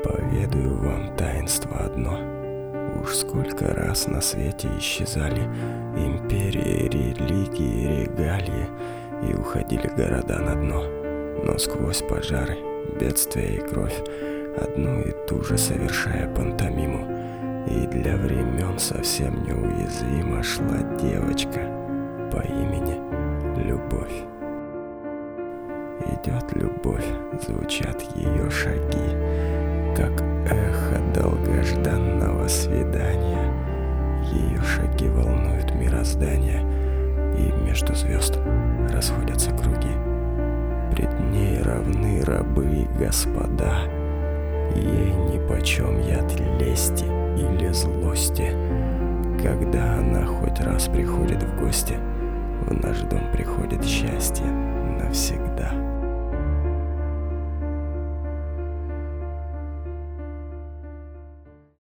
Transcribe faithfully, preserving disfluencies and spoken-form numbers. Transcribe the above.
Поведаю вам таинство одно. Уж сколько раз на свете исчезали империи, религии, регалии, и уходили города на дно. Но сквозь пожары, бедствия и кровь, одну и ту же совершая пантомиму, и для времен совсем неуязвимо шла девочка по имени Любовь. Идет любовь, звучат ее шаги, как эхо долгожданного свидания. Ее шаги волнуют мироздание, и между звезд расходятся круги. Пред ней равны рабы и господа, ей нипочем яд лести или злости. Когда она хоть раз приходит в гости, в наш дом приходит счастье.